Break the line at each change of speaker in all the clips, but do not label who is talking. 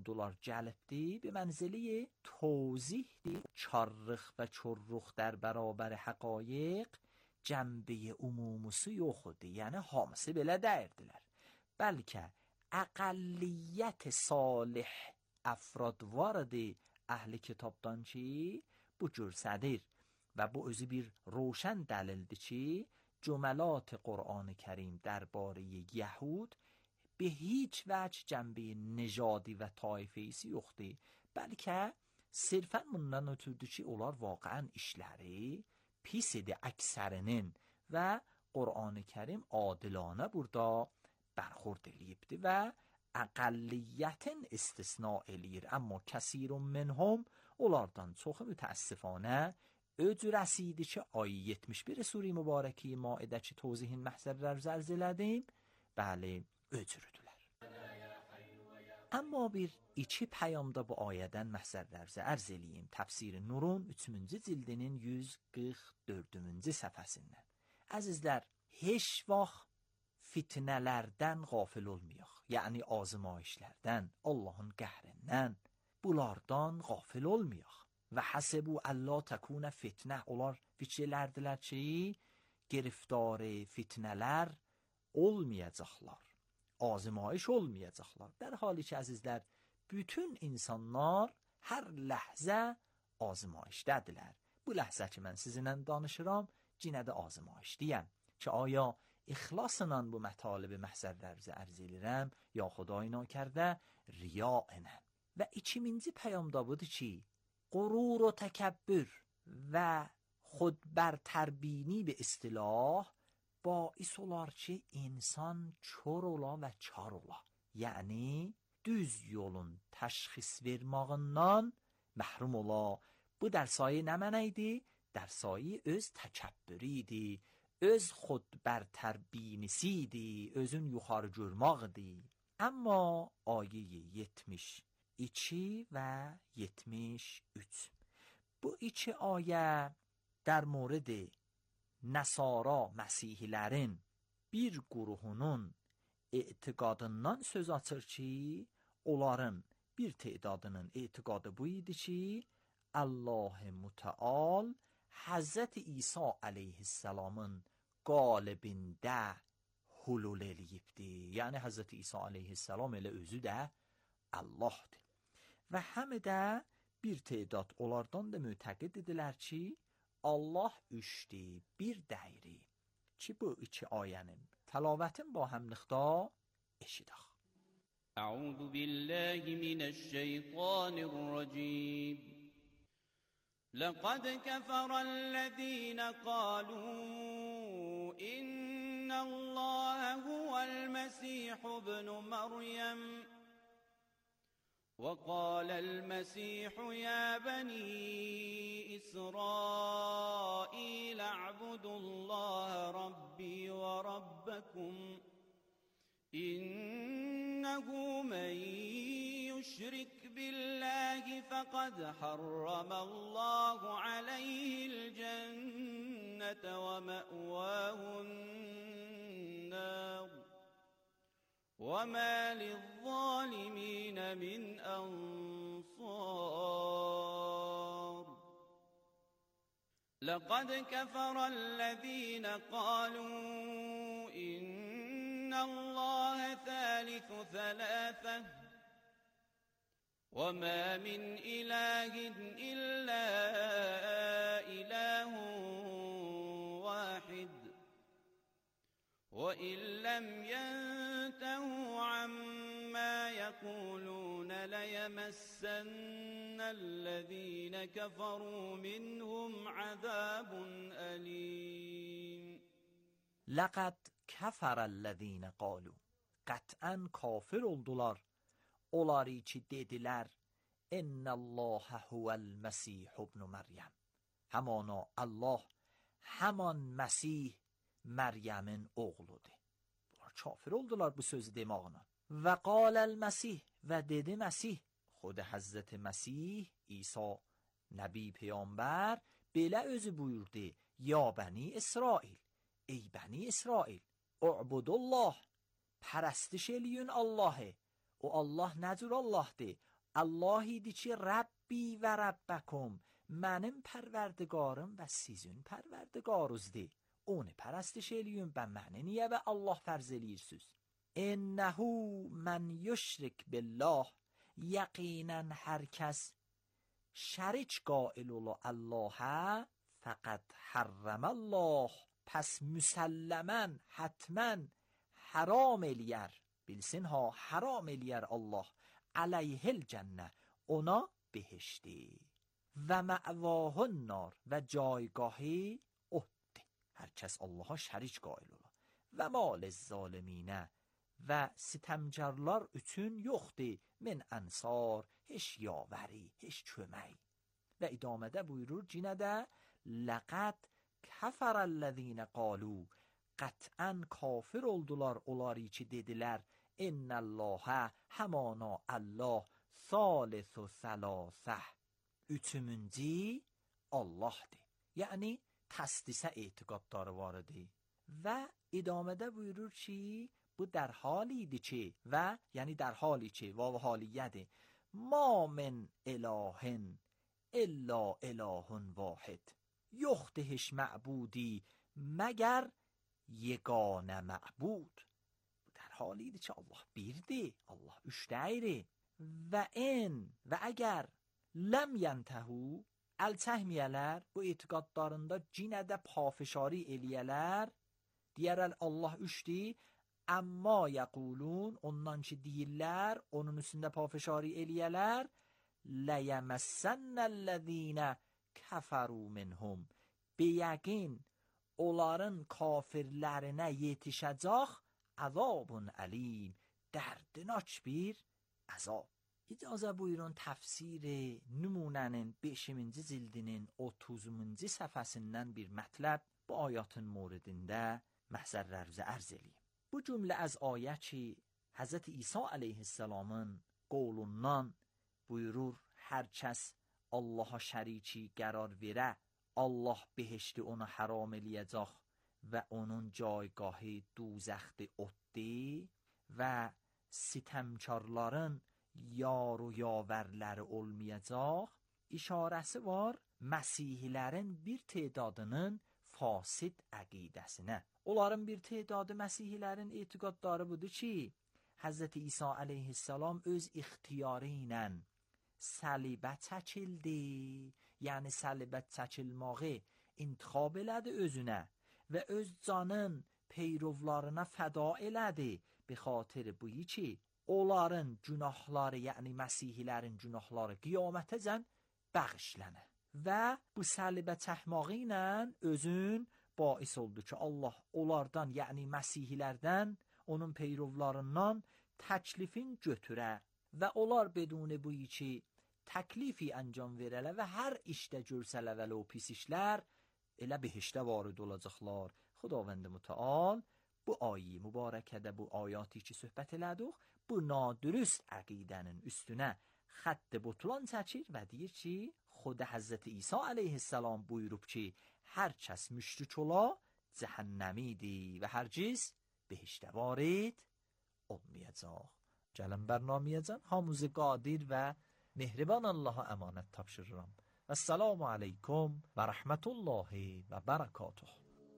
oldular gəlibdi به منزله توضیح دی چارخ و چرخ در برابر حقایق جنبه عمومسی yoxdur. Yəni hamısı belə dəyirdilər. Bəlkə əqəlliyyət salih افراد vardı əhli kitabdan ki bu cürsədir və bu özü bir روشن دلیلdir ki جملات قرآن کریم درباره یهود به هیچ وجه جنبه نژادی و طایفه‌ایسی yoxdur. Bəlkə sırfən bundan ötürdü ki onlar واقعا işləri pis idi əksərinin və Qur'an-ı Kerim adilانه burada برخورد eləyibdi və əqəlliyyətin istisna eləyir. Amma kəsirun minhum onlardan çoxu mütəəssifانه öcrəsi idi ki ayı 71 sure mübarəki Maidə ki توضیحin məhzərlər zərz elədim. Bəli, öcrüdülər. Amma bir iki pəyamda bu ayədən məhzərlər ərz eləyim. Təfsir Nurun 3-cü cildinin 144-cü səhifəsindən. Əzizlər, heç vaxt fitnələrdən qafil olmayaq. Yəni azmayişlərdən, Allahın qəhrindən, bunlardan qafil olmayaq. Və həsəbu Allah təkuna fitnə. Onlar fikirlərdilər ki, giriftarı fitnələr olmayacaqlar. Azmayış olmayacaqlar. در حالی ki əzizlər, bütün insanlar hər ləhzə azmayişdədirlər. Bu ləhzə ki mən sizinlə danışıram, cinə də azmayişdiyəm. Ki آیا ixlasla bu mətalib məhzərlərinizi ərz edirəm, ya Xuday nakərdə riyaənə. Və ikinci pəyamda budur ki, غرور و تکبر و خودبرتربینی به اصطلاح باعث olar ki insan kör ola və çar ola. Yəni düz yolun təşxis vermağından məhrum ola. Bu dərsayi nə mənə idi? Dərsayi öz təkəbbürü idi, öz xudbərtərbinisi idi, özün yuxarı görməkdi. Amma ayə 72 و 73 bu iki ayə در مورد نصارا مسیحیlərin bir qruhunun etiqadından söz açır ki, onların bir tedadının etiqadı bu idi ki, Allah Müteal Hazreti İsa aleyhisselamın qalibində hulul eləyibdi. Yəni Hazreti İsa aleyhisselam elə özü də Allahdır. Və həm də bir tedad onlardan da mütəqid idilər ki, Allah üçdür, bir dəyri. Ki bu iki ayənin təlavətin با həmliqda eşidək.
Əuzu billahi minəşşeytanirracim. لقد كفر الذين قالوا إن الله هو المسيح ابن مريم وقال المسيح يا بني إسرائيل اعبدوا الله ربي وربكم إنه من يشرك بالله فقد حرم الله عليه الجنة ومأواه النار وما للظالمين من أنصار لقد كفر الذين قالوا إن الله ثالث ثلاثة وما من إله إلا إله واحد وإن لم ينتهوا عما يقولون ليمسن الذين كفروا منهم عذاب أليم.
لقد كفر الذين قالوا قطعا kafir oldular onları ki dedilər إن الله هو المسيح ابن مريم همانا Allah haman Məsih Məryəmin oğludur. Bunlar kafir oldular bu sözü demağına. Və qaləl Məsih və dedi Məsih xود Həzrət Məsih İsa Nəbi Peyğəmbər belə özü buyurdu ya bəni İsrail ey bəni İsrail اعبدوا الله پرستش eləyin Allahı. O Allah nə cür Allahdır? Allah'ı içi Rabbi ve Rabbakum, benim perverdigarım ve sizin perverdigarınızdır. Onu pərəstiş eləyin, ben məni niyə və Allah fərz eləyirsiniz? İnnehu men yüşrik billah, yəqinən hər kəs şərik qail ola Allah'a fəqəd hərrəməllah, pəs müsəlləmən, hətmən haram eləyər, bilsin ha, haram eləyər Allah, aleyhil cənnə, ona behişti və mə'vahun nar, və caygahı hər kəs Allaha şərik qail ola. Və mal zaliminə, və sitemkarlar üçün yoxdur min ənsar, heç yavəri, heç kömək. Və idamədə buyurur cinə də لَقَدْ كَفَرَ الَّذ۪ينَ قَالُوا, qətən kafir oldular onları ki dedilər İnnəllâhə, həmana Allah, thalithu thalathə, üçümüncü Allah'dır. Yəni təsdisə etiqadları var idi. Və idamədə buyurur ki, bu در حالیdir ki, və yəni در حالی ki, vav haliyyədir. Ma min ilahin illa ilahun vahid. Yoxdur heç məbudi məgər yeganə məbud. Bu در حالیdir ki, Allah birdir, Allah üç deyir. Və və əgər ləm yentəhu, əl çəkməyələr, bu etiqadlarında cinə də pafişari eləyələr, deyərəl Allah üçdür, əmma yəqulun, ondan ki deyirlər, onun üstündə pafişari eləyələr, ləyəməssənnəl-ləzīnə kəfəru minhum, biyəqin onların kafirlərinə yetişəcək əzabun əlim, dərdinaç bir əzab. İcazə buyurun təfsir nümunənin 5-ci cildinin 30-cu səfəsindən bir mətləb bu ayatın moridində məhzərlərimizə ərz eləyim. Bu cümlə az ayə ki, Həzrət İsa əleyhisselamın qolundan buyurur, hər kəs Allaha şəriki qərar verə, Allah behişti onu haram eləyəcək və onun caygahı duzəxdi oddi və sitemkarların yar و yavərləri olmayacaq, işarəsi var Məsihilərin bir tedadının fasid əqidəsinə. Onların bir tedadı Məsihilərin etiqadları budur ki, Həzrət İsa əleyhissalam öz ixtiyarı ilə səlibə çəkildi, yəni səlibə çəkilməyi intikhab elədi özünə və öz canın peyrovlarına fəda elədi. Bi xatir buyi ki, onların günahları, yəni Məsihilərin günahları qiyamətəcən bəxşlənə. Və bu səlibə çəkməyi ilə özün bais oldu ki, Allah onlardan, yəni Məsihilərdən, onun peyrovlarından təklifin götürə və onlar beduni buyi ki, təklifi əncam verələ və hər işdə görsələ vələ o pis işlər, elə behişdə varid olacaqlar. Xudavənd mütəal bu ayi mübarəkədə, bu ayatı ki söhbət elədik, bu nadürüst əqidənin üstünə xətt butlan çəkir və deyir ki, xud Həzrət İsa əleyhissalam buyurub ki, hər kəs müşrik ola cəhənnəmidir və hərgiz behişdə varid olmayacaq. Gəlin bərnamiyəcən hamımızı qadir və mehriban Allaha əmanət tapşırıram. Əssalamu aleykum və rəhmətullahi və bərəkatuh.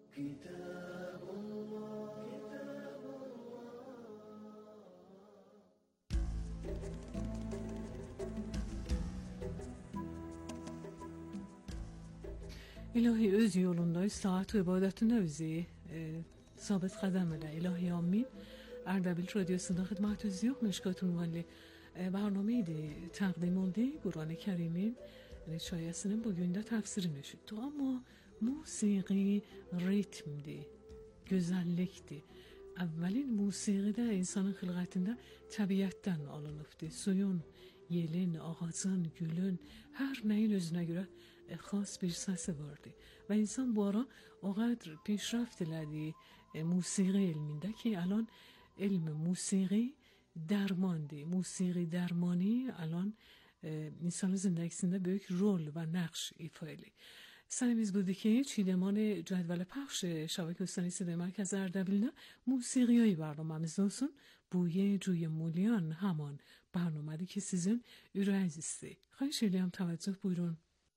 İlahi öz yolunda istirahat و عبادتونه bizi sabit قدم elə. İlahi amin. Ərdəbil Radiyosunda xidmətiniz yox, məşqatun vali برنامه تقدیم oldu Kur'an-ı Kerim'in şayesinin bugün de tefsirini işittik ama musiki ritmdi, güzellikti. Evvelin musiqide insanın xilqətində təbiətdən alınıbdı. Suyun, yelin, ağacın, gülün, hər nəyin özünə görə xas bir səsi vardı. Və insan bu ara o qədər پیشرفت elədi musiqi elmində ki, الان علم موسیقی درمانده. موسیقی درمانی الان insan زندگisinde büyük rol و نقش ایفا ediyor. سعیمیز بوده که چیدمان جدول پخش شبکه استانی صدای مرکز اردبیل موسیقی های برنامه‌میز olsun. بوی جوی مولیان همان barnomedeki sizin ürəyinizdir. Xahiş edirəm təvəccüh buyurun.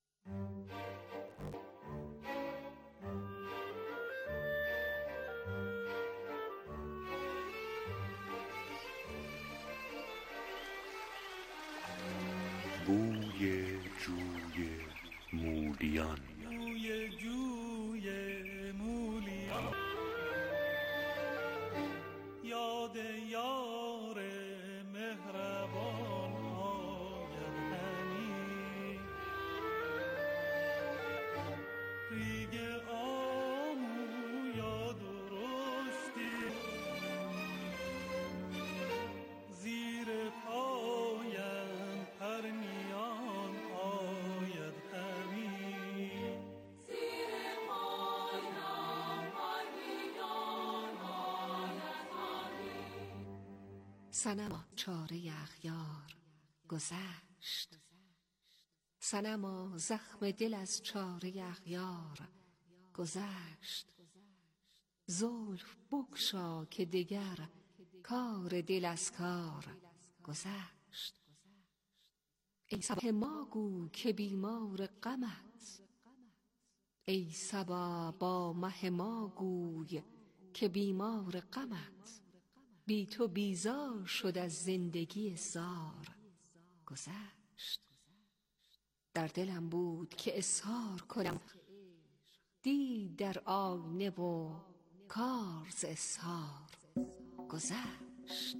بوی جوی مولیان،
بوی جوی مولیان، یاد یار مهربان آید همی، ریگ آمو یا درشتی زیر پایم پرنیان آید همی، زیر پایم پرنیان آید همی.
صنما چاره اغیار گذشت، صنما زخم دل از چاره اغیار گذشت، زلف بگشا که دگر کار دل از کار گذشت. ای صبا ما گو که بیمار غمت، ای صبا با مه ما گوی که بیمار غمت، بی تو بیزار شد از زندگی زار گذشت. در دلم بود که اظهار کنم، دید در آینه و کار ز اظهار گذشت.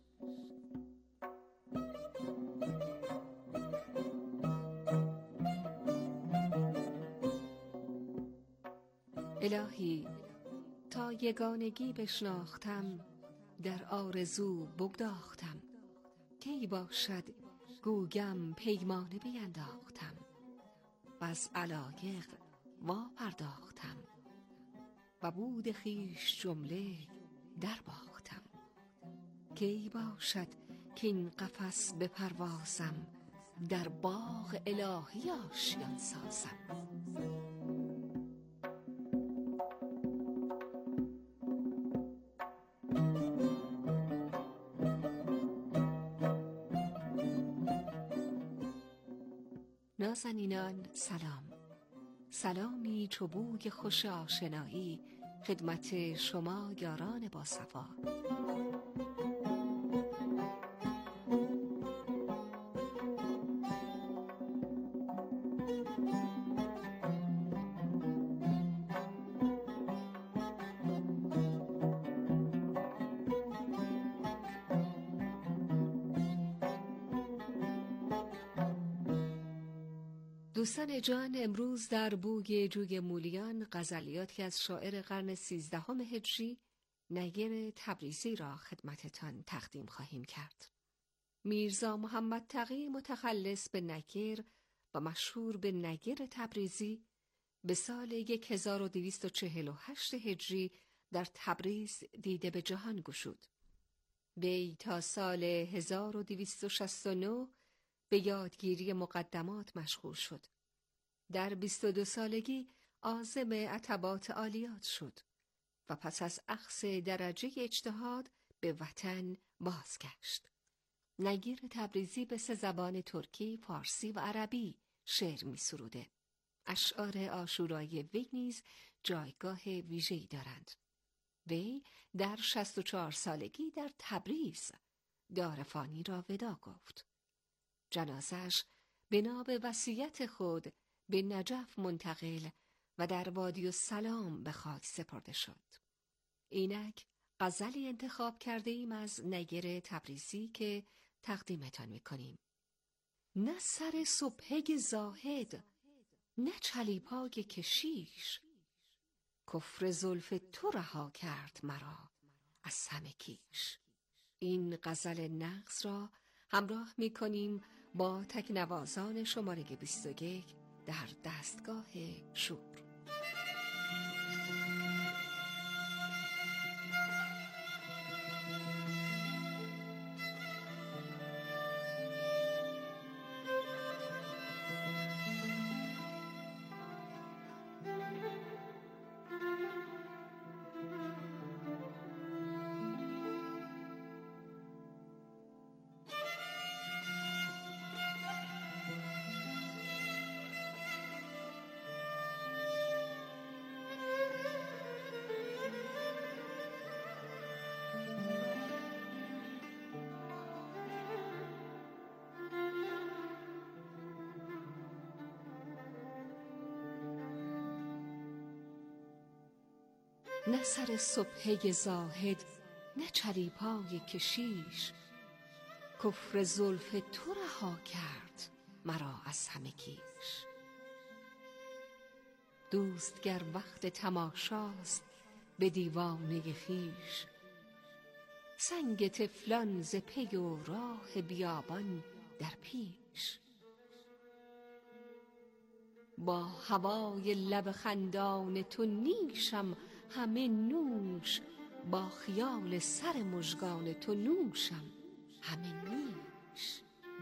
الهی تا یگانگی بشناختم، در آرزو بگداختم، کی باشد گویم پیمانه بینداختم، و از علایق وا پرداختم، و بود خویش جمله در باختم، کی باشد که این قفس بپروازم، در باغ الهی آشیان سازم. نازنینان سلام، سلامی چو بوی خوش آشنایی خدمت شما یاران باصفا. دوستان جان، امروز در بوی جوی مولیان غزلیاتی از شاعر قرن 13 هجری نیر تبریزی را خدمتتان تقدیم خواهیم کرد. میرزا محمد تقی متخلص به نیر و مشهور به نیر تبریزی به سال 1248 هجری در تبریز دیده به جهان گشود. وی تا سال 1269 به یادگیری مقدمات مشغول شد. در 22 سالگی عازم عتبات عالیات شد و پس از اخذ درجه اجتهاد به وطن بازگشت. نیر تبریزی به 3 زبان ترکی، فارسی و عربی شعر می سروده. اشعار عاشورایی وی نیز جایگاه ویژه‌ای دارند. وی در 64 سالگی در تبریز دار فانی را ودا گفت. جنازه‌اش بنا به وصیت خود به نجف منتقل و در وادی السلام به خاک سپرده شد. اینک غزلی انتخاب کرده ایم از نیر تبریزی که تقدیمتان میکنیم. نه سر سبحه زاهد، نه چلیپای کشیش، کفر زلف تو رها کرد مرا از همه کیش. این غزل نغز را همراه میکنیم با تکنوازان شماره 21 در دستگاه شور. نه سر سبحه زاهد نه چلیپای کشیش. کفر زلف تو رها کرد مرا از همه کیش. دوست گر وقت تماشاست به دیوانه خویش. سنگ طفلان ز پی و راه بیابان در پیش. با هوای لب خندان تو نیشم همه نوش. با خیال سر مژگان تو نوشم همه نیش.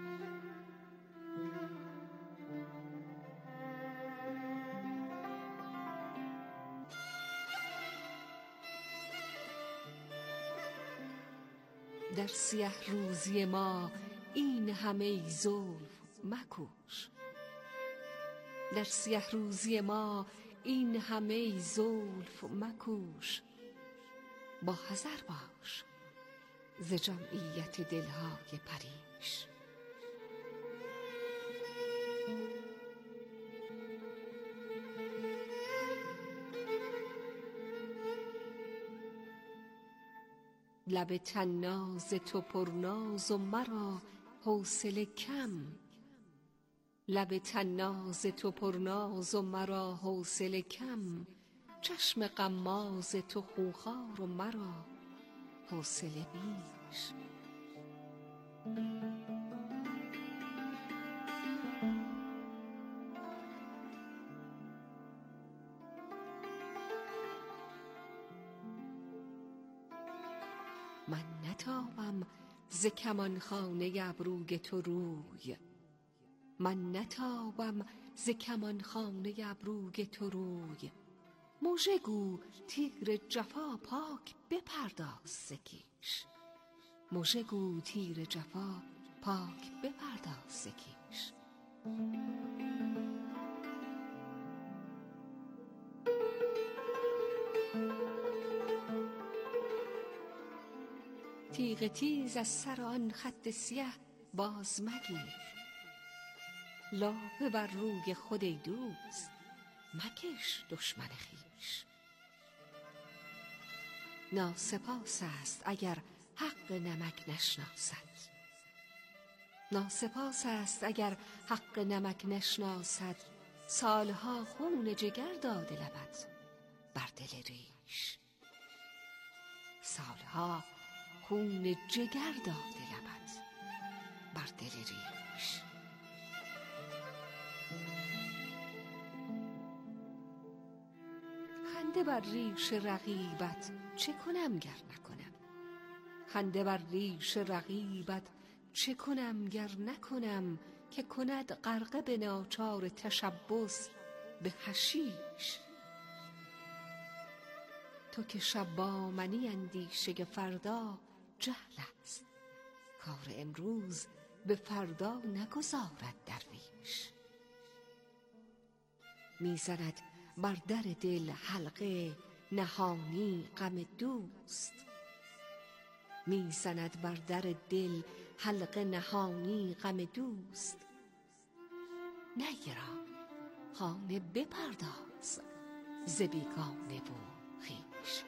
در سیه روزی ما این همه زلف مکوش. در سیه روزی ما این همه زلف مکوش. با حذر باش ز جمعیت دلهای پریش. لب طناز تو پرناز و مرا حوصله کم. لب طناز تو پرناز و مرا حوصله کم. چشم غماز تو خونخوار و مرا حوصله بیش. من نتابم ز کمانخانه ابروی تو روی. من نتابم ز کمانخانه ابروی تو روی. مژه گو تیر جفا پاک بپرداز ز کیش. مژه گو تیر جفا پاک بپرداز ز کیش. تیغ تیز از سر آن خط سیه باز مگیر. لافه بر روی خود ای دوست مکش دشمن خویش. ناسپاس است اگر حق نمک نشناسد. ناسپاس است اگر حق نمک نشناسد. سالها خون جگر داده لبت بر دل ریش. سالها خون جگر داده لبت بر دل ریش. خنده بر ریش رقیبت چه کنم گر نکنم. خنده بر ریش رقیبت چه کنم گر نکنم. که کند غرقه به ناچار تشبث به حشیش. تو که شب با منی اندیشه فردا جهل است. کار امروز به فردا نگذارد درویش. میزند بر در دل حلقه نهانی غم دوست. میزند بر در دل حلقه نهانی غم دوست. نگران خانه بپرداز ز بیگانه و خویش.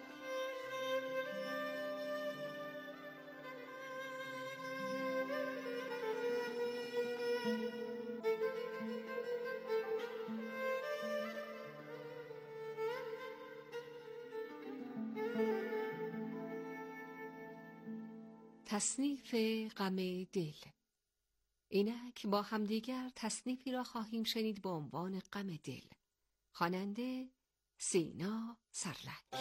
تصنیف غم دل. اینک با همدیگر تصنیفی را خواهیم شنید با عنوان غم دل. خواننده سینا سرلک.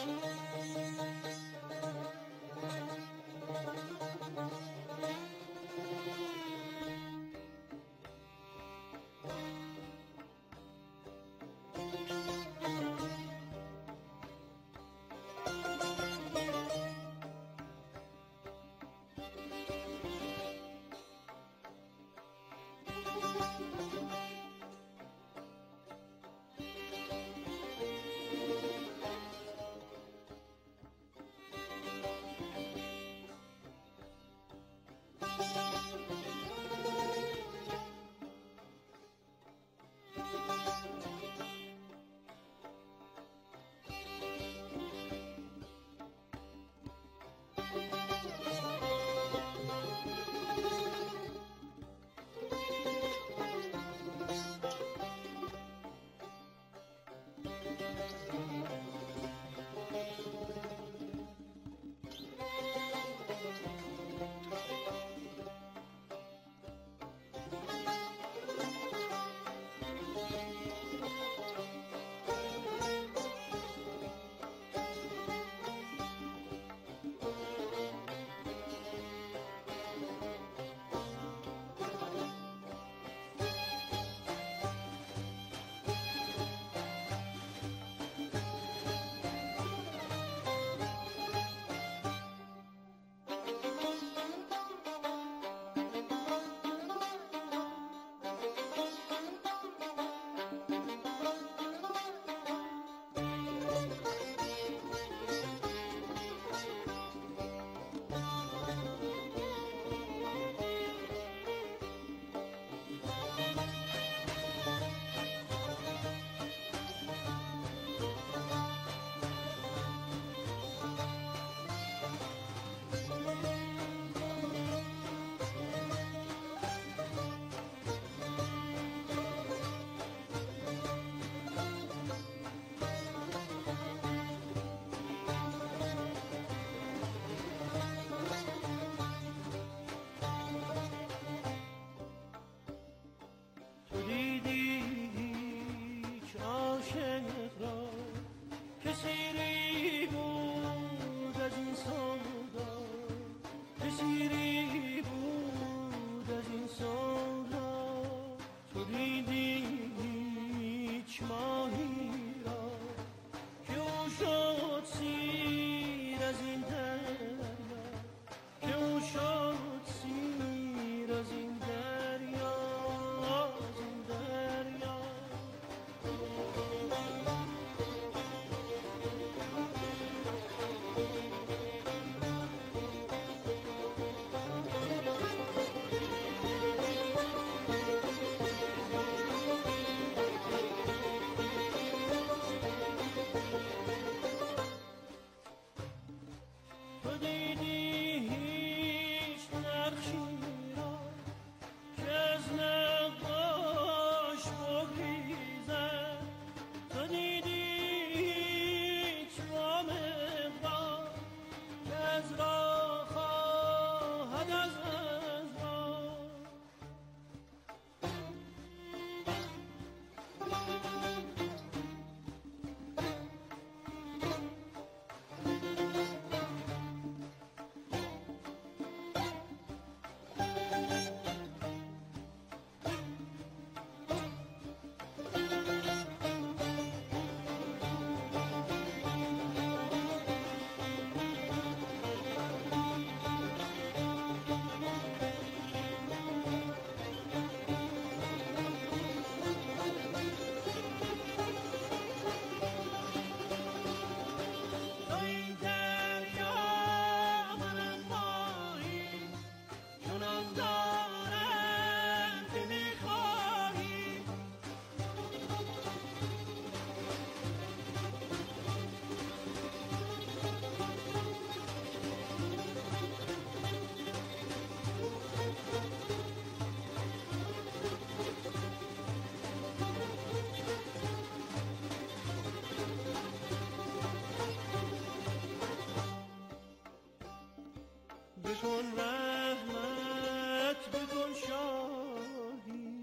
بکن رحمت بکن شاهی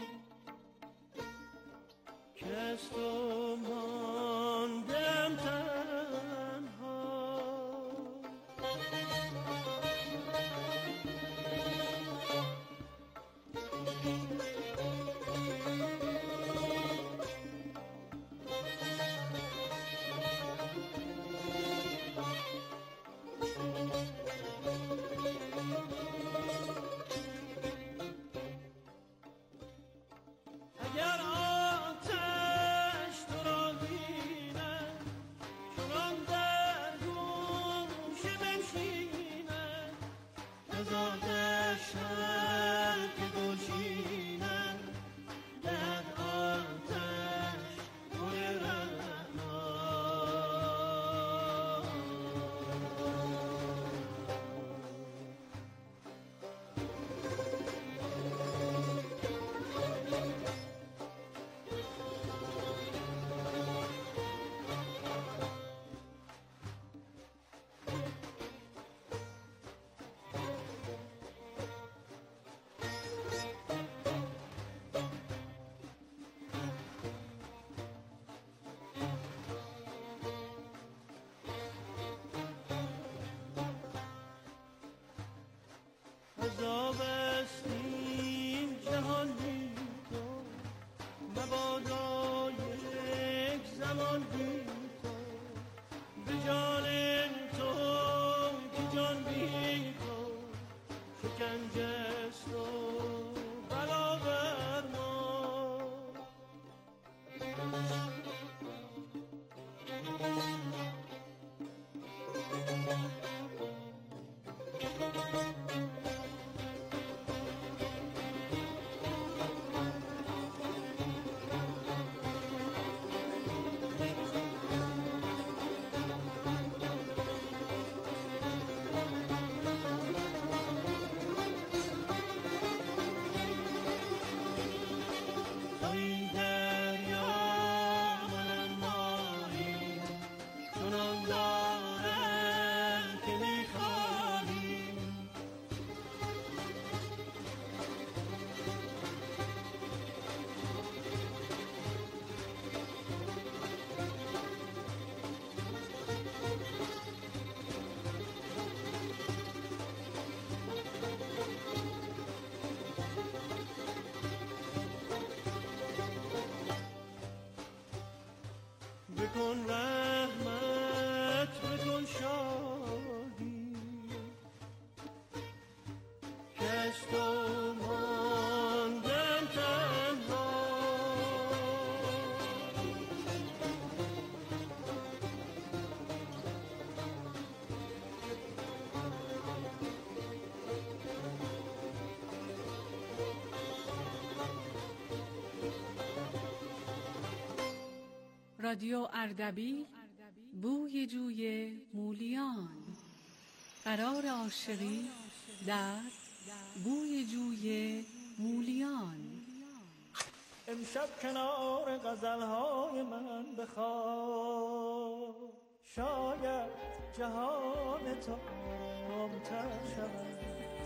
که از تو ماندم تنها. اگر آتش تو را بیند چنان در گوش بنشیند از آتش هر که گلچیند در آتش گل رحمان. عذاب است این جهان بی تو، مبادا یک زمان بی تو، به جان تو که جان بی تو شکنجه است و بلا بر ما. تویی دریا منم ماهی، چنان دارم که می‌خواهی. بکن رحمت بکن شاهی که از تو ماندم تنها.
رادیو اردبیل، بوی جوی مولیان. قرار عاشقی در بوی جوی مولیان.
امشب کنار غزلهای من بخواب، شاید جهان تو آرام‌تر شود.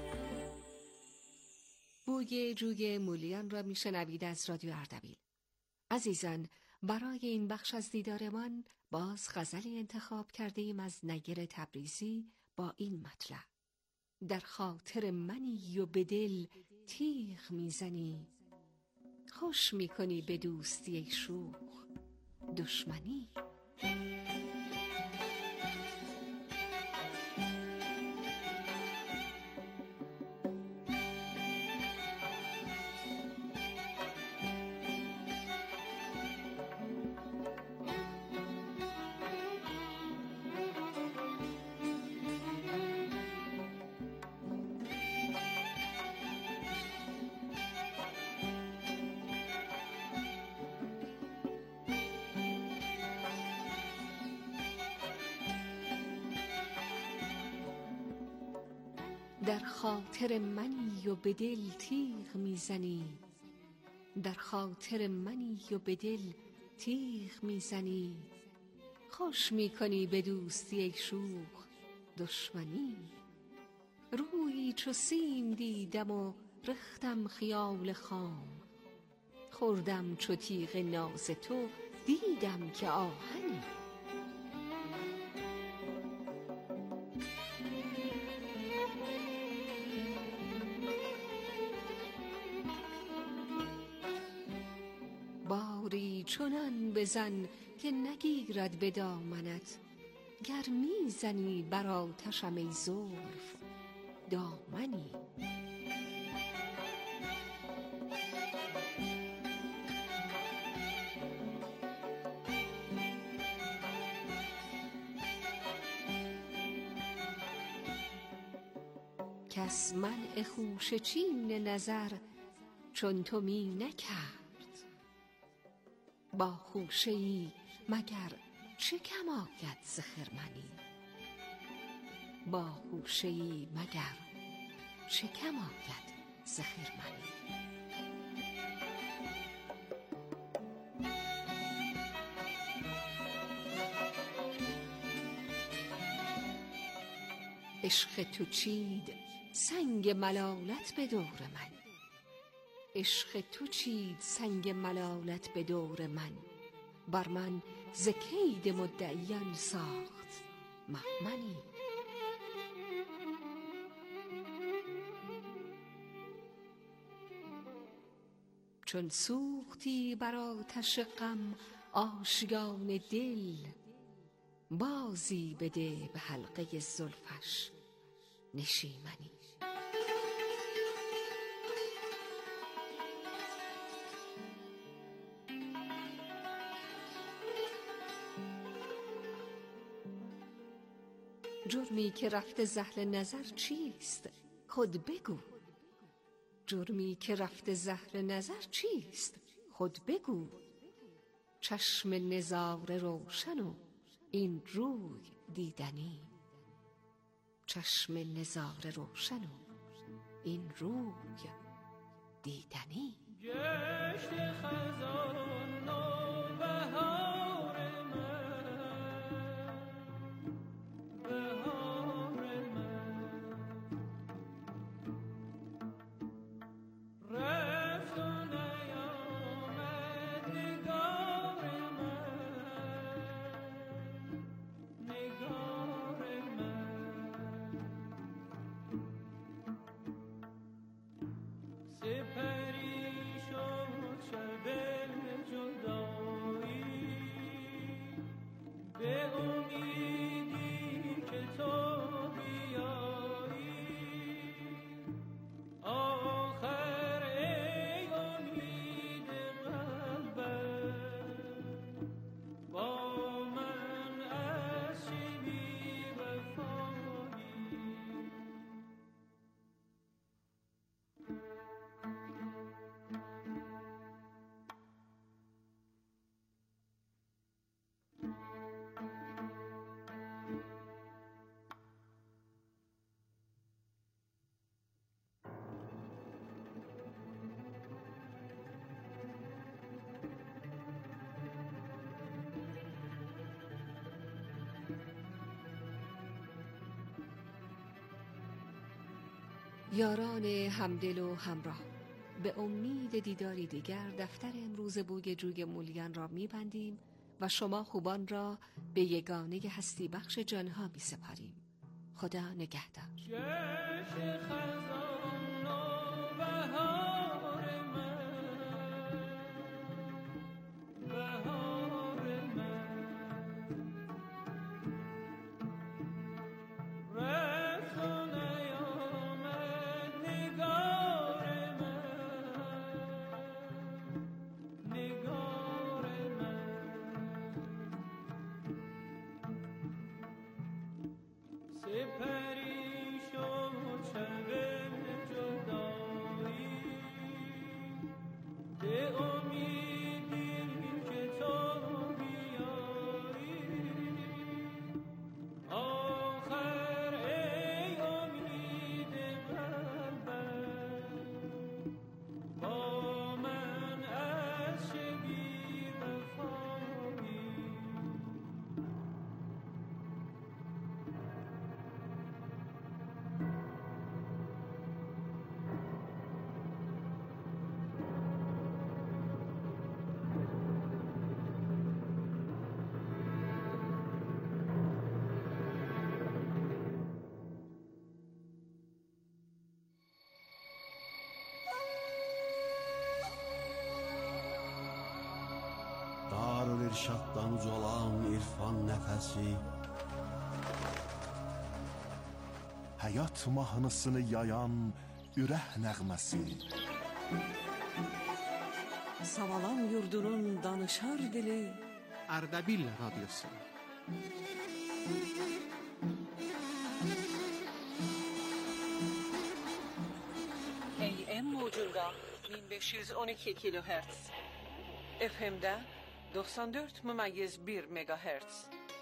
بوی جوی مولیان را میشنوید از رادیو اردبیل. عزیزان، برای این بخش از دیدارمان باز غزلی انتخاب کرده ایم از نیر تبریزی با این مطلب: در خاطر منی و به دل تیغ میزنی، خوش میکنی به دوستی ای شوخ دشمنی. در خاطر منی و به دل تیغ میزنی، در خاطر منی و به دل تیغ میزنی، خوش میکنی به دوستی ای شوخ دشمنی. رویی چو سیم دیدم و رختم خیال خام. خوردم چو تیغ ناز تو دیدم که آهنی. باری چنان بزن که نگیرد به دامنت، گر میزنی بر آتشم ای زلف دامنی. کس منع خوشه چین نظر چون تو می نکرد. با خوشه ای مگر چه کم آید ز خرمنی. با خوشه ای مگر چه کم آید ز خرمنی. عشق تو چید سنگ ملالت به دور من. عشق تو چید سنگ ملالت به دور من. بر من ز کید مدعیان ساخت مأمنی. چون سوختی بر آتش غم آشیان دل، بازی بده به حلقه زلفش نشیمنی. جرمی که رفته ز اهل نظر چیست خود بگو. جرمی که رفته ز اهل نظر چیست خود بگو. چشم نظاره روشن و این روی دیدنی. چشم نظاره روشن و این روی دیدنی.
گشت خزان نوبهار من، بهار من رفت و نیامد. نگار من، نگار من سپری شد شب جدایی. به امیدی که تو بیایی. آخر ای امید قلبم، با من از چه بی وفایی.
یاران همدل و همراه، به امید دیداری دیگر دفتر امروز بوگ جوی مولیان را می‌بندیم و شما خوبان را به یگانه هستی بخش جانها می‌سپاریم. خدا نگهدار.
گشت خزان نوبهار من، بهار من رفت و نیامد. نگار من، نگار من سپری شد شب جدایی. به امیدی که تو بیایی. آخر ای امید قلبم، با من از چه بی وفایی.
Dilşaddan ucalan irfan nəfəsi,
həyat mahnısını yayan ürək nəğməsi,
Savalan yurdunun danışar dili,
Ardabil Radyosu.
AM موجunda 1512 kilohertz, FM'de 94,1 megahertz.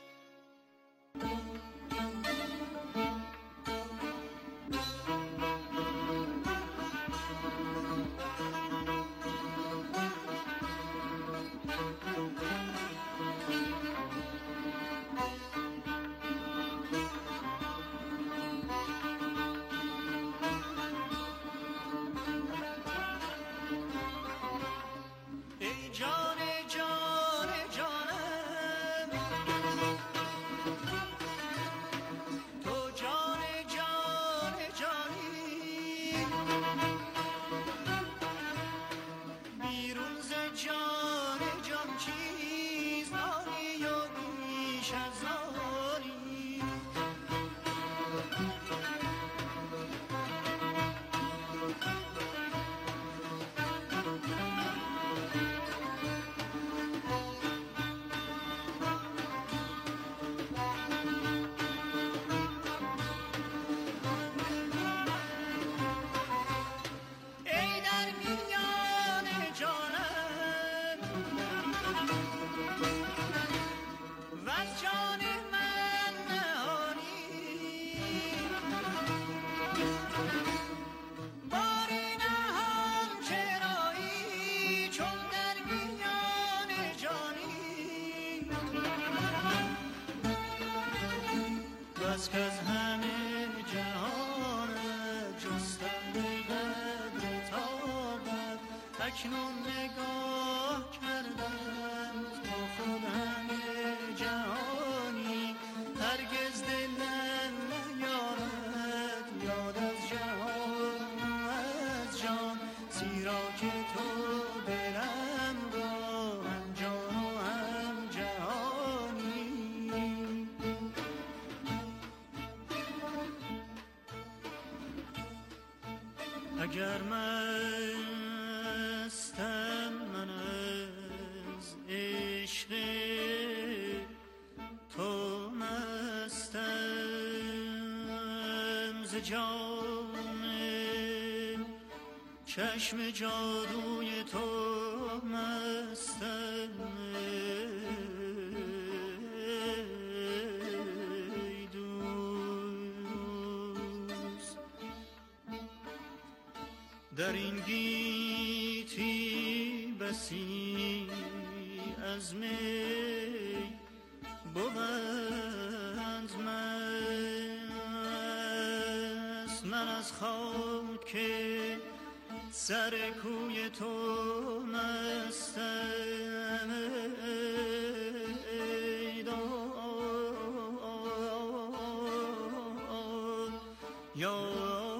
بس که از همه جهان جستم قدر تابد، اکنون نگاه کردم با خودم جهانی، هرگز دلم نیارد یاد از جهان از جان، زیرا که تو دلم را هم جان و هم جهانی. اگر مستم من از عشق تو، مستم ز جام چشم جادوی تو، مستم ای دوست. در این گیتی بسی از می بوند مست، من از خاک سر کوی تو مستم ای داد یا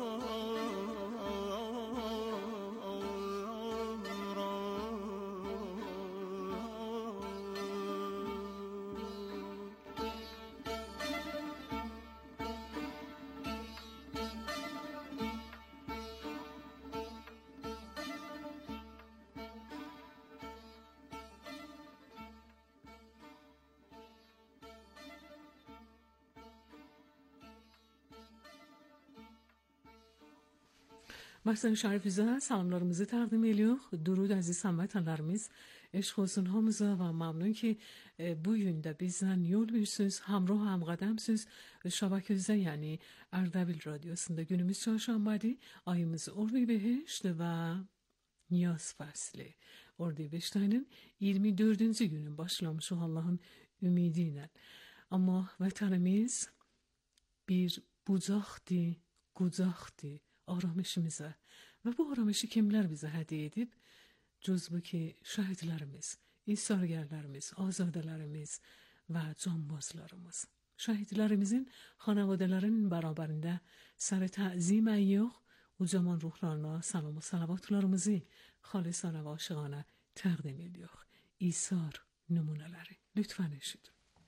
Mahsen Şarifize salamlarımızı təqdim ediyor. Durud əziz həmvətənlərimiz, eşq olsun hamıza və məmnun ki bu gün də bizdən yol verirsiniz, hamroh həmqədəmsiz şəbəkəmizdə, yəni Ardabil Radyosu'nda. Günümüz çarşambadır, ayımız Ordibehişt və Niyaz fəsli. Ordibehişt'in 24. günün başlamışıq Allah'ın ümidi ilə. Amma vətənimiz bir bucaqdır, qucaqdır aramışımıza və bu aramışı kimlər bizə hədiyyə edib? Cüz bu ki, şəhidlərimiz, isargərlərimiz, azadələrimiz və canbazlarımız. Şəhidlərimizin xanavadələrinin bərabərində sər təzimə yox, o caman ruhlarına salam və salavatlarımızı xalisana və aşığana təqdim ediyor. İsar numuneleri. Lütfen eşidin.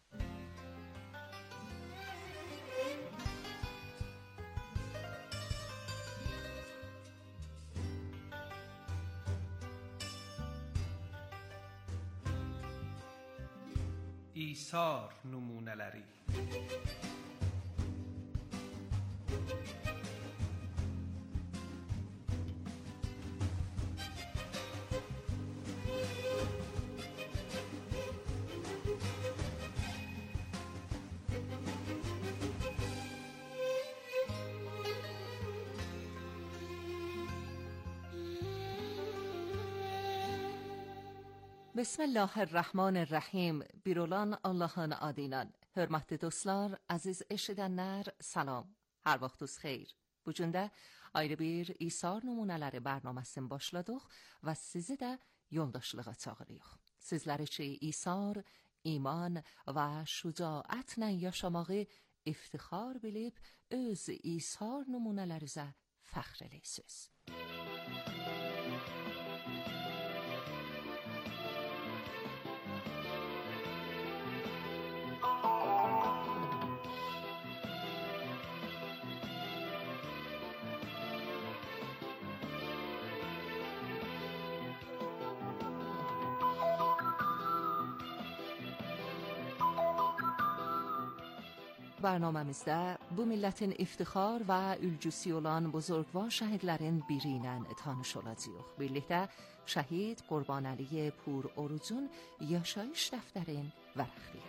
İsar numuneleri.
بسم الله الرحمن الرحیم. Birolən Allah'ın adıyla. Hörmətli dostlar, aziz eşidənlər, salam. Hər vaxtınız xeyir. Bu gün də ayrı bir İsar nümunələri bərnaməsin başladıq və sizi də yoldaşlığa çağırırıq. Sizlər üçün İsar, iman və şücaətlə yaşamağı iftixar bilib öz İsar nümunələrinizə fəxr eləyirsiniz. برنامemizdə bu millətin iftixar və ülgüsü olan buzurgvar şəhidlərin biri ilə tanış olacağıq. Birlikdə şəhid Qurbanəli Pur Orucun yaşayış dəftərin vərəqləyək.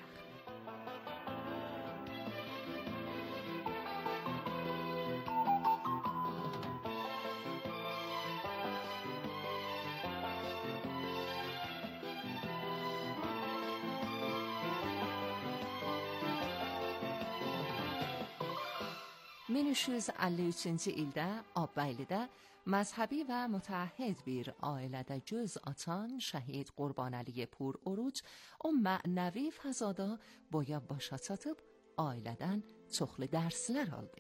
Minüşüz 53-cü ildə Abbəylidə məzhəbi və mütəhhid bir ailədə göz açan şəhid Qurbanəli Pur Oruc o mənəvi fəzada boya başa çatıb ailədən çoxlu dərslər aldı.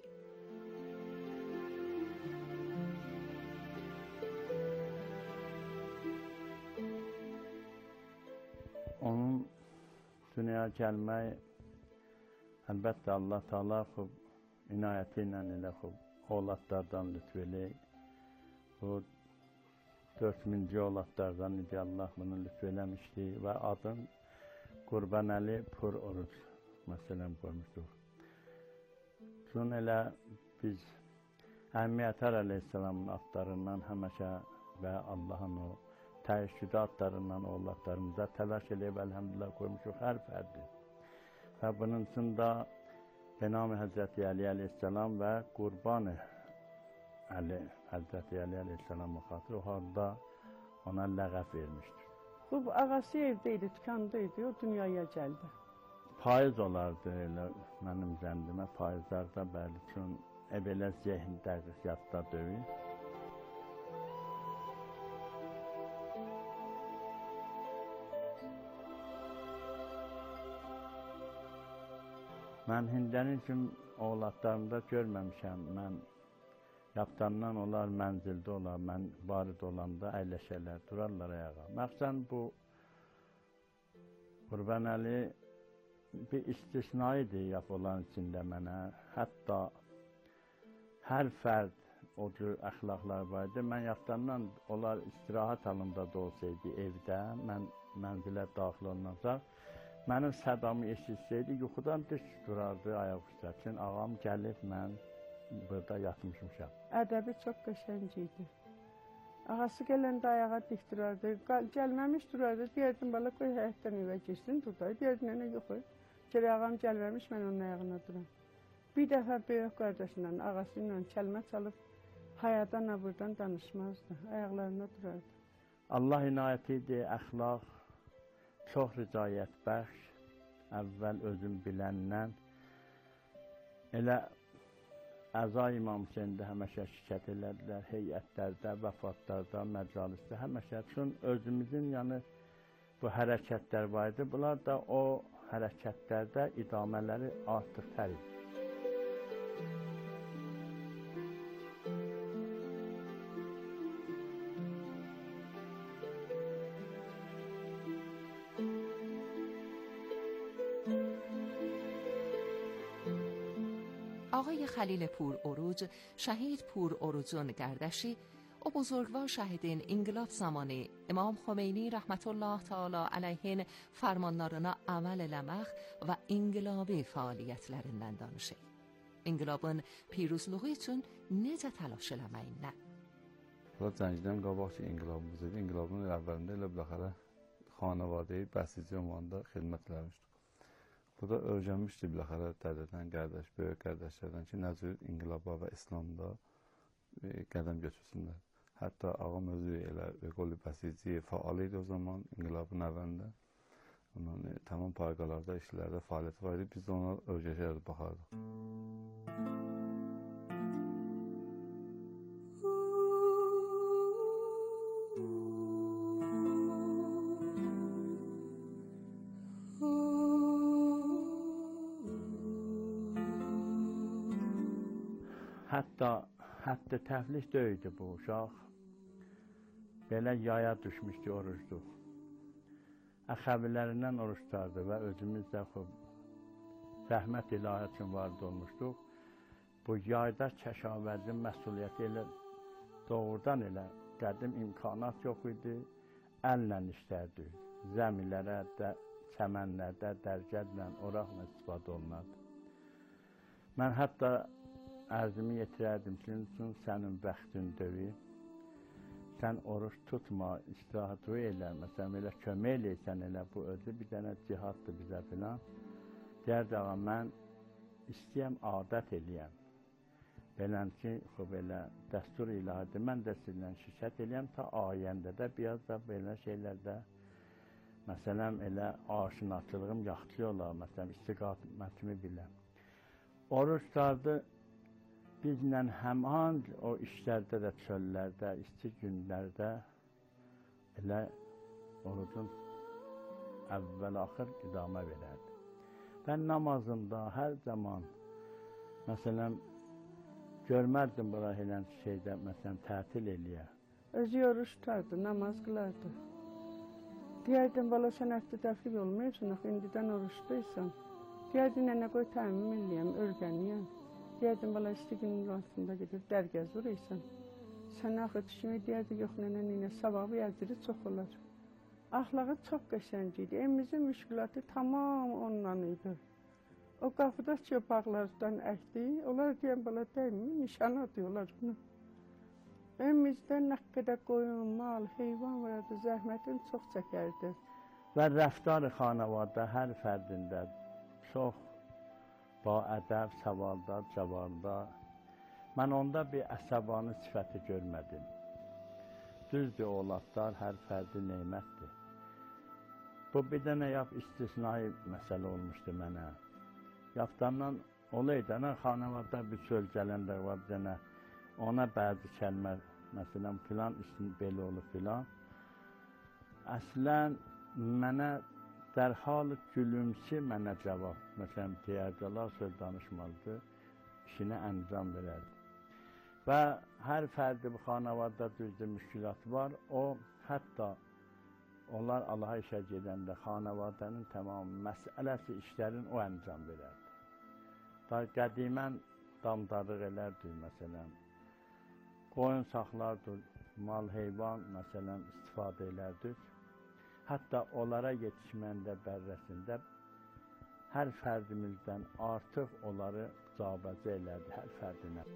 Onun dünyaya gəlmək əlbəttə Allah Taala inayəti ilə elə oğlatlardan lütf eləyək. Bu 4000-ci oğlatlardan idi Allah bunu lütf eləmişdi və adın Qurbanəli Pur Oruc məsələn qoymuşduq. Son elə biz Əmmiyyətər əleyhissalamın adlarından həmişə və Allahın o təəccüdü adlarından oğlatlarımıza təlaş eləyib əlhəmdülillah qoymuşuq hər fərdi. Və bunun üçün də Be-nam Hazreti Ali Aleyhisselam ve Kurban-ı Ali Hazreti Ali Aleyhisselam'a xatır o halda ona ləğəb vermişdir.
Bu ağası evdeydi, dükkandaydı, o dünyaya geldi.
Payız olardı elə mənim zəndimə, payızlarda bəli üçün belə zehn dəqiq yadda döyür. Mən hindənin üçün oğlatlarımda görməmişəm. Mən yaddandan olar, mənzildə olar, mən varid olanda əyləşərlər, durarlar ayağa. Məqsəd bu Qurbanəli bir istisna idi yapılan içində mənə. Hətta hər fərd o cür əxlaqlar var idi. Mən yaddandan olar istirahət halında da olsaydı evdə, mən mənzilə daxil olunacaq. Mənim sədamı eşitsəydi, yuxudan düş durardı ayaq üstə. Çünki ağam gəlib, mən burada yatmışmışam.
Ədəbi çox qəşəng idi. Ağası gələndə ayağa dik durardı, gəlməmiş durardı. Deyərdim, bala qoy həyətdən evə girsin, durday. Deyərdim, nənə yox, gələ ağam gəlməmiş, mən onun ayağına duram. Bir dəfə böyük qardaşla, ağası ilə kəlmə çalıb, hayadan, buradan danışmazdı, ayaqlarına durardı.
Allah inayəti idi, əxlaq, çox ricayət bəxş, əvvəl özüm biləndən, elə Əza İmam Hüseyndə həməşə şikət elədilər, heyətlərdə, vəfatlarda, məcalisdə, həməşə üçün özümüzün yəni bu hərəkətlər var idi. Bunlar da o hərəkətlərdə idamələri artıq tərif.
Ağay Xəlil Pur Oruc, şəhid Pur Orucun qardaşı, o buzurgvار şəhidin inqilab zamanı İmam Xomeyni rəhmətullah təala əleyhin fərmanlarına əməl eləmək və inqilabi fəaliyyətlərindən danışır. İnqilabın piruzluğu üçün necə təlaş eləməyinlə?
Zəngdən qabaqçı inqilabımız idi. İnqilabın əvvəlində elə biləxərə xanəvadeyi bəsici ünvanında xidmət eləmişdik. Bu da öyrənmişdi biləxərə dədədən, qardaş, böyük qardaşlardan ki, nə cür inqilaba və İslamda qədəm götürsünlər. Hətta ağam özü elə qoli bəsici faal idi o zaman inqilabın əvvəlində. Onun tamam parqalarda, işlərdə fəaliyyəti var idi. Biz də ona öyrəşərdik, baxardıq. Hətta təflis döyüldü bu uşaq. Belə yaya düşmüşdü, orucduq. Əxəbilərindən oruç tutardı və özümüz də rəhmət ilahi üçün vardı olmuşduq. Bu yayda kəşavəzin məsuliyyəti elə doğrudan elə qədim imkanat yox idi. Əllə işlərdi. Zəmilərə, çəmənlərdə, dərgədlə, oraqla istifadə olunardı. Mən hətta ərzimi yetirərdim ki, sənin bəxtin dövü, sən oruç tutma, istirahat elə, məsələn, elə kömək eləysən, elə bu özü bir dənə cihaddır bizə filan. Deyərdi, ağa, mən istəyəm, adət eləyəm. Belən ki, elə dəstur ilahidir, mən də sizlə şirkət eləyəm, ta ayəndə də, biraz da belə şeylərdə, məsələn, elə aşinaçılığım yaxçı olar, məsələn, istiqamətimi biləm. Oruç tutardı, bizlə həman o işlərdə də, çöllərdə, isti günlərdə elə orucun əvvəl-axır idamə verərdi. Mən namazımda hər zaman, məsələn, görmərdim bura elə şeydə, məsələn, tətil eləyə.
Özü oruç tutardı, namaz qılardı. Deyərdim, bala, sən həftə təfrik olmayırsan, indidən oruçdaysan. Deyərdim, nənə qoy təmim eləyəm, örgəniyəm. Deyərdim, bala, isti günün altında gedib dərgəz vuraysan. Sən axı düşümü deyərdi, yox, nənə, ninə, savabı yəziri çox olar. Axlağı çox qəşəng idi. Evimizin müşkülatı tamam ondan idi. O qapıda çöpaqlardan əkdi. Onlar deyən, bala, dəymi, nişana diyorlar bunu. Evimizdə nə qədər qoyun, mal, heyvan vardı, zəhmətin çox çəkərdi.
Və rəftar-ı xanavada hər fərdində çox ba ədəb, savaldar, cavaldar. Mən onda bir əsəbanı sifəti görmədim. Düzdür, oğlatlar hər fərdi neymətdir. Bu bir dənə istisnai məsələ olmuşdu mənə. Yaftandan olaydı, xanavada bir söz gələndə var bir dənə, ona bəzi kəlmə, məsələn, filan ismi belə olur filan. Əslən, mənə dərhal gülümsi mənə cavab, məsələn, deyərcələr söz danışmazdı, işinə əncam verərdi. Və hər fərdi bu xanavada düzdür, müşkülat var, o hətta onlar Allaha işə gedəndə xanavadanın tamam məsələsi işlərin o əncam verərdi. Da qədimən damdarlıq elərdi, məsələn, qoyun saxlardı, mal, heyvan, məsələn, istifadə elərdik. Hətta onlara yetişməndə bərrəsində hər fərdimizdən artıq onları cabəcə elərdi, hər fərdinə.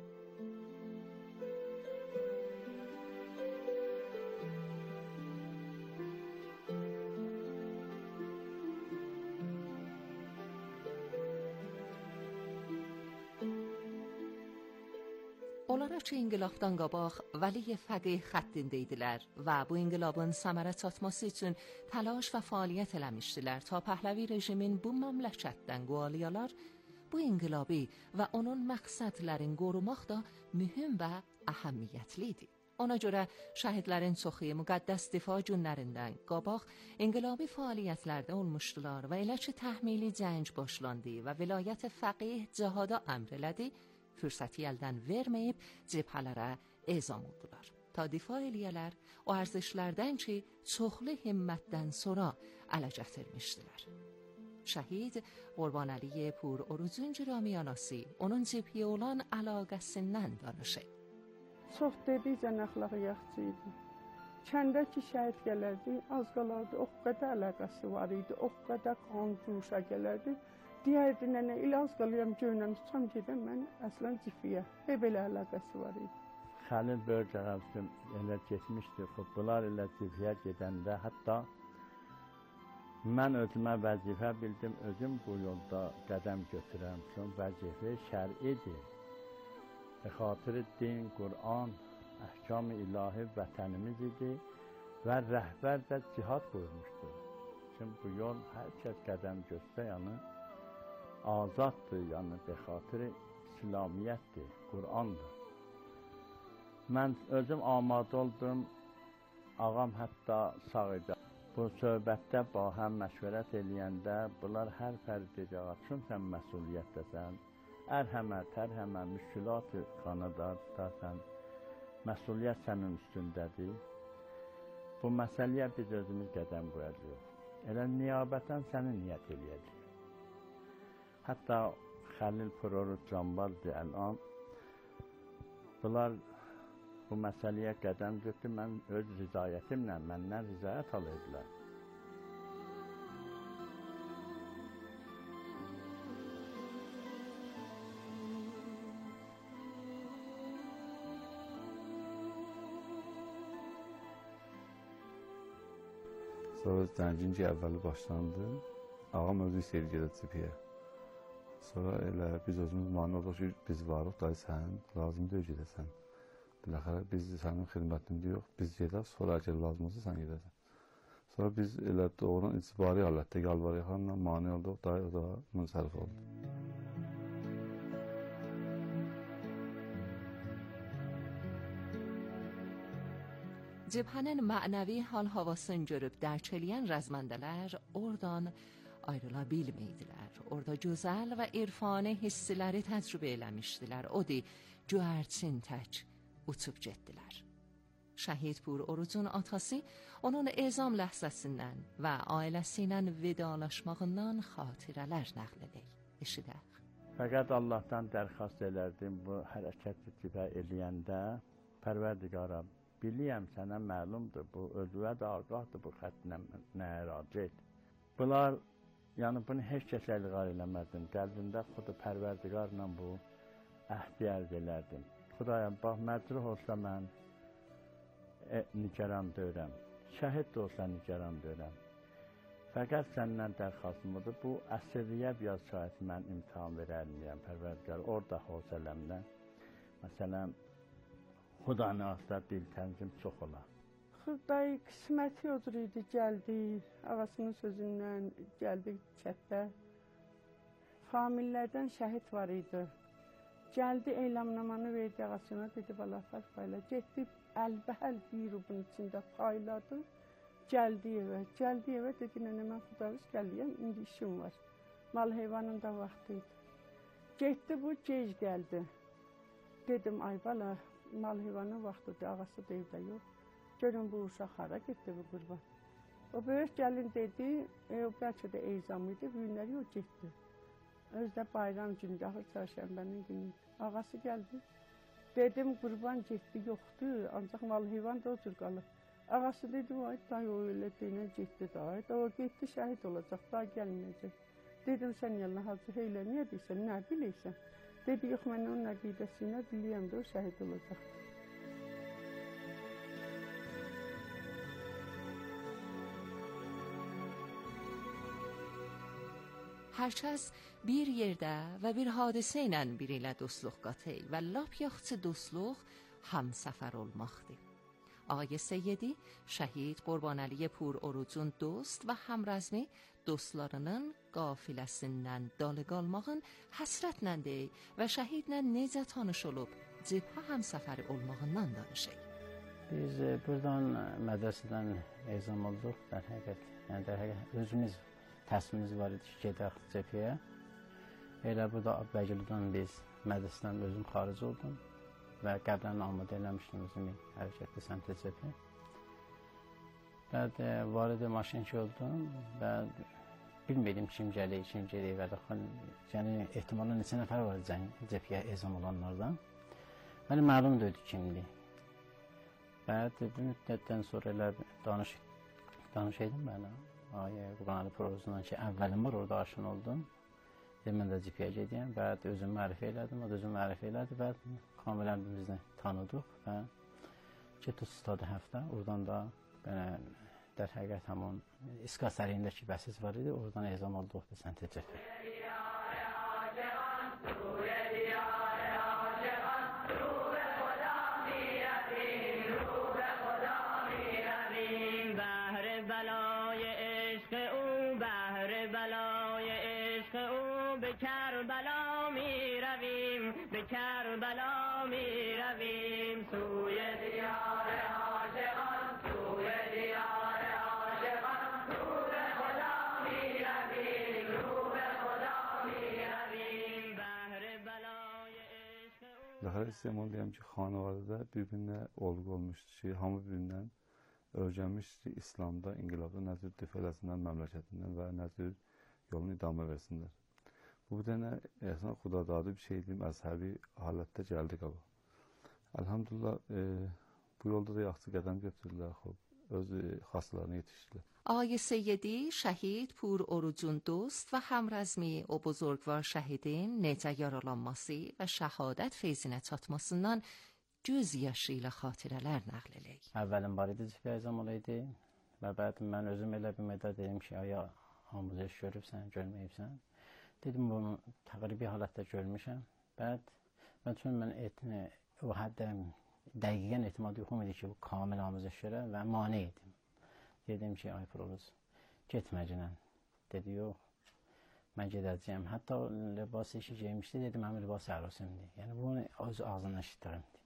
Onlara ki inqilabdan qabaq vəli fəqih xəttində idilər və bu inqilabın səmərə çatması üçün təlaş və fəaliyyət eləmişdilər ta Pəhləvi rejimin bu məmləkətdən qoğalayalar, bu inqilabi və onun məqsədlərini qorumaq da mühüm və əhəmiyyətli idi. Ona görə şəhidlərin çoxu müqəddəs difa günlərindən qabaq inqilabi fəaliyyətlərdə olmuşdular və elə ki təhmili cəng başlandı və vilayət fəqih cihada əmr elədi, fürsəti əldən verməyib cəbhələrə ezam oldular. Ta difa eləyələr o ərzişlərdən ki, çoxlu himmətdən sonra ələ gətirmişdilər. Şəhid Qurbanəli Pur Orucun cüramiyanası onun cephəyə olan əlaqəsindən danışır.
Çox dedikcə əxlaqı yaxşı idi. Kəndə ki şəhid gələrdi, az qalardı, o qədər əlaqəsi var idi, o qədər qan cuşa gələrdi. Deyərdi, nənə, elə az qalıram, göynəm, çıxam gedəm, mən əslən cifriyə. Belə əlaqəsi var idi.
Xəlil Börcəğəvsin elə keçmişdi, bunlar elə cifriyə gedəndə, hətta mən özümə vəzifə bildim, özüm bu yolda qədəm götürəm, çünki vəzifə şər'idir. Xatır din, Qur'an, əhkam-ı ilahi vətənimiz idi və rəhbər də cihad qoymuşdur. Çünki bu yol hər kəs qədəm göstərsə, yəni azaddır, yəni bexatır İslamiyyətdir, Qur'andır. Mən özüm amadə oldum, ağam hətta sağ idi. Bu söhbətdə bahəm məşvərət eləyəndə bunlar hər fərd edəcək, çünki sən məsuliyyətdəsən, ərhəmə, tərhəmə, müşkülat-ı qanadardasın, məsuliyyət sənin üstündədir. Bu məsələyə biz özümüz qədəm qoyacaq. Elə niyabətən səni niyyət eləyəcək. Hətta Xəlil Pur Oruc Canbaldır əlan. Bunlar bu məsələyə qədəm götür, mən öz rızayətimlə, məndən rızayət alırdılar.
Sonra zənginci əvvəli başlandı. Ağam özü istəyir gedək ciphiyə. Sonra elə biz özümüz mani olduq ki, biz varıq, dayı sən, lazımdır gedəsən. Biləxərə biz sənin xidmətində yox, biz gedək, sonra əgər lazım olsa sən gedəsən. Sonra biz elə doğrudan icbari halətdə yalvarıqlarla mani olduq, dayı o da münsərif oldu.
Cibhanın mənəvi hal-havasını görüb dərçəliyən rəzməndələr oradan ayrıla bilməydilər. Orada gözəl və irfani hissiləri təcrübə eləmişdilər. O di, cüərçin tək uçub getdilər. Şəhid Pur Orucun atası onun ezam ləhzəsindən və ailəsi ilə vedalaşmağından xatirələr nəql edək. Eşidək.
Fəqət Allahdan dərxast elərdim bu hərəkəti cibhə eləyəndə, Pərverdigara, biliyəm sənə məlumdur, bu özüvə də ağahdır, bu xətlə nəyə racid. Bunlar, yəni bunu heç kəs əlqar eləmədim. Qəlbində xudu Pərverdigarla bu əhdi ərz elərdim. Xudaya, bax, məcruh olsa mən nigaran deyirəm. Şəhid də olsa nigaran deyirəm. Fəqət səndən dərxastım budur, bu əsirliyə biraz şahid mən imtihan verərməyəm Pərverdigar, orada hosələmdən. Məsələn, Xudanı asla dil tənzim çox olar.
Xudayı qisməti odur idi, gəldi, ağasının sözündən gəldi çətdə. Famillərdən şəhid var idi. Gəldi, eylamnamanı verdi ağasına, dedi, bala fərq payla. Getdi, əlbəhəl bir rubun içində payladı. Gəldi evə, dedi, nənə, mən Xudavuz gəliyəm, indi işim var. Mal heyvanın da vaxtı idi. Getdi, bu gec gəldi. Dedim, ay bala, mal heyvanın vaxtıdır, ağası da evdə yox. Görün bu uşaq hara getdi bu qurban. O böyük gəlin dedi, bəlkə də eyzam idi, günləri o getdi. Özdə bayram gündür, axır çarşənbənin günü. Ağası gəldi. Dedim, qurban getdi, yoxdur, ancaq mal heyvan da o cür qalır. Ağası dedi, ay dayı o elə deyinə getdi da, o getdi şəhid olacaq, daha gəlməyəcək. Dedim, sən yalına hacı heylə, niyə deyirsən, nə bilirsən? Dedi, yox, mən onun əqidəsinə biliyəm də o şəhid olacaq.
Hər kəs bir yerdə və bir hadisə ilə biri ilə dostluq qatır və lap yaxşı dostluq həmsəfər olmaqdır. Ağay Seyyidi, şəhid Qurbanəli Pur Orucun dost və həmrəzmi dostlarının qafiləsindən dalı qalmağın həsrətləndir və şəhidlə necə tanış olub, cibhə həmsəfəri olmağından danışır.
Biz buradan mədrəsədən ezam olduq, در həqiqət özümüz təsmimiz var idi ki, gedək cibhəyə. Elə burada Bəgilidən biz mədrəsədən özüm xaric oldum və qəblərini amadə eləmişdim özümü hərəkətli səmtə cibhəyə. Bəd varid maşinki oldum və
bilmirdim kim gəlir, və də yəni ehtimalən neçə nəfər var cəbhəyə ezam olanlardan. Mənim məlum deyildi kimdir. Və bir müddətdən sonra elə danışaydım mənə. Qurbanəli Prorozundan ki, əvvəlim var, orada aşın oldum. Mən də cəbhəyə gedəyəm və özümü mərifə elədim, o da özümü mərifə elədi və kamilən birimizni tanıdıq və getdik stadı həftə, oradan da در حقیقت همون اسکا سرینده که بسیز وارده اردان اعزام oldu به سمت جبهه.
بهر بلای عشق او بهر بلای عشق او به کربلا می رویم به کربلا می رویم سوی دیار عاشقان سوی دیار
Daha istəməliyəm ki, xanavada bir-birinə olğu olmuşdu ki, hamı bir-birindən öyrənmişdi İslamda, inqilabda nə cür difə eləsinlər məmləkətindən və nə cür yolunu idamə versinlər. Bu bir dənə əslən xudadadı bir şeydi, məzhəbi halətdə gəldi qaba. Elhamdülillah bu yolda da yaxşı qədəm götürdülər, öz xaslarına yetişdilər.
آقای سیدی şəhid Pur Orucun dost və həmrəzmi o buzurgvar şəhidin necə yaralanması və şəhadət feyzinə çatmasından göz yaşı ilə xatirələr nəql eləyək.
Əvvəlin var idi cibə ezam olaydı və bəd mən özüm elə bir mədə dedim ki, aya amuzəş görübsən, görməyibsən. Dedim bunu təqribi halətdə görmüşəm. Bəd çünki mən o həddə dəqiqən etimadı yoxum idi ki, bu kamil amuzəş görə və mane idim. Dedim ki, ay Proruz, getməcənən. Dedi, yox, mən gedəcəyəm. Hətta libası işi geymişdi, dedim, həmin libası ərosimdir. Yəni, bunu öz ağzından eşitdirimdi.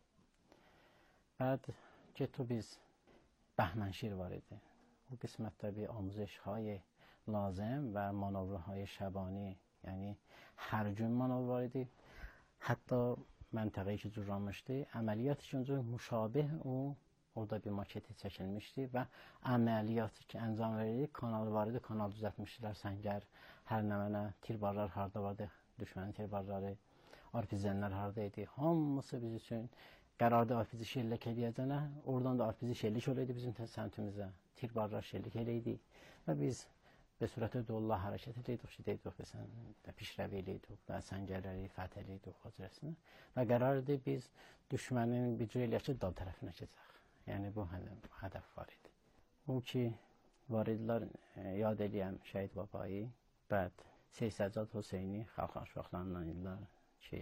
Bəd, getdi biz, Bəhmənşir var idi. O qismətdə bir amuzəşهای lazım və manovraهای şəbani, yəni hər gün manov var idi. Hətta məntəqəyi ki, cürranmışdı. Əməliyyat üçün müşabih o, orada bir maketi çəkilmişdi və əməliyyatı ki, əncam verildi, kanalı var idi, kanal düzəltmişdilər, səngər, hər nəmənə, tirbarlar harada vardı, düşmənin tirbarları, arpizənlər harada idi, hamısı biz üçün qərarda arpizi şellik eləyəcənə, oradan da arpizi şellik olaydı bizim səmtimizə, tirbarlar şellik eləydi və biz به صورت دوله حرکت لیدوخ دیدوخ بسن و پیشروی لیدوخ و سنگرləri fəth لیدوخ xacirəsini və qərar edib biz düşmənin bir cür eləyək ki, dal tərəfinə keçək. Yəni bu hədəf var idi. O ki, var idilər, yad eləyəm şəhid babayı, bəd Seysəcad Hüseyni xalqan şuaqlarından idilər ki,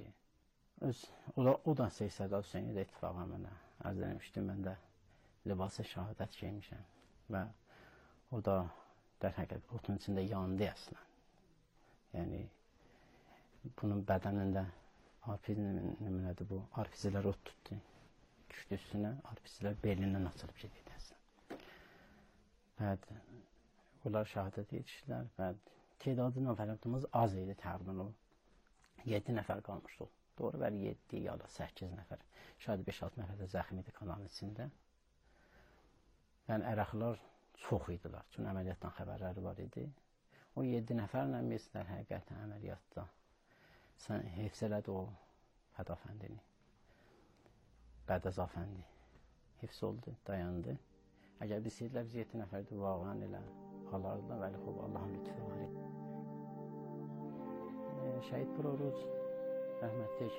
o da Seysəcad Hüseyni də ittifaqa mənə ərz eləmişdim, mən də libası şəhadət geymişəm və o da در حقیقت otun içində yandı əslən. Yəni, bunun bədənində arpiz nümunədir bu. Arpizlər ot tutdu. Düşdü üstünə, arpizlər belindən açılıb gedirdi əslən. Bəd, onlar şəhadət yetişdilər və tedadı nəfərimiz az idi təqriban o. 7 nəfər qalmışdı. Doğru bəli 7 ya da 8 nəfər. Şayad 5-6 nəfər də zəxim idi kanalın içində. Yəni, ərəqlər çox idilər. Çünki əməliyyatdan xəbərləri var idi. O 7 nəfərlə biz də həqiqətən əməliyyatda hifz elədi o Fədafəndini. Bədəz Afəndi hifz oldu, dayandı. Əgər biz deyirlər, biz 7 nəfərdir, vaqan elə alardılar, vəli xub, Allahın lütfü var idi. Şəhid Proruz, rəhmətlik,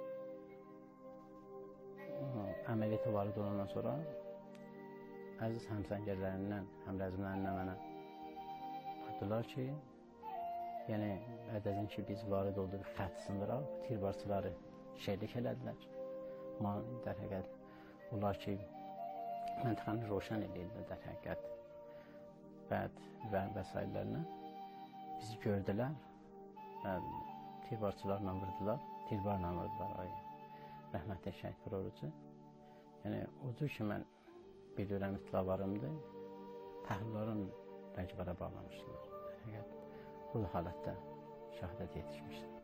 əməliyyatı var idi ondan sonra əziz həmsəngərlərindən, həmrəzmlərindən mənə buyurdular ki, yəni ədəzin ki, biz varid olduq xətt sındıraq, tirbarçıları şəhidlik elədilər. Dər həqiqət, onlar ki, məntəqəni roşan edirlər, dər həqiqət, bəd və vəsairlərinə bizi gördülər və tirbarçılarla vurdular, tirbarla vurdular, rəhmətli şəhid Proruz'u. Yəni, o cür ki, mən bilirəm itlavarımdır, pəhluların rəqibara bağlamışdılar. Bu halətdə şəhadət yetişmişdir.